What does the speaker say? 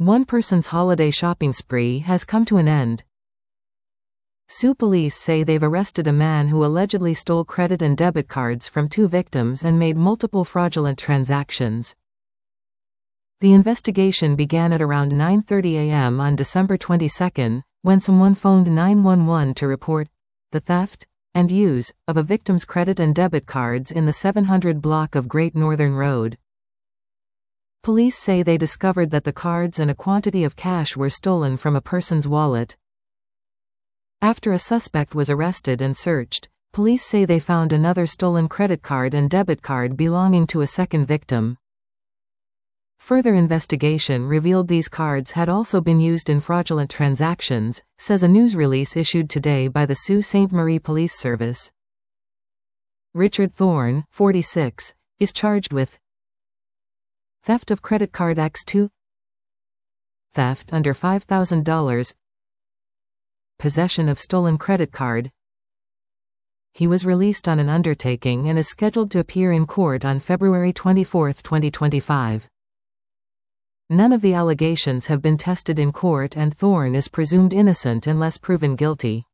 One person's holiday shopping spree has come to an end. Sioux police say they've arrested a man who allegedly stole credit and debit cards from 2 victims and made multiple fraudulent transactions. The investigation began at around 9:30 a.m. on December 22, when someone phoned 911 to report the theft and use of a victim's credit and debit cards in the 700 block of Great Northern Road. Police say they discovered that the cards and a quantity of cash were stolen from a person's wallet. After a suspect was arrested and searched, police say they found another stolen credit card and debit card belonging to a second victim. Further investigation revealed these cards had also been used in fraudulent transactions, says a news release issued today by the Sault Ste. Marie Police Service. Richard Thorne, 46, is charged with theft of credit card X2, theft under $5,000, possession of stolen credit card. He was released on an undertaking and is scheduled to appear in court on February 24, 2025. None of the allegations have been tested in court and Thorne is presumed innocent unless proven guilty.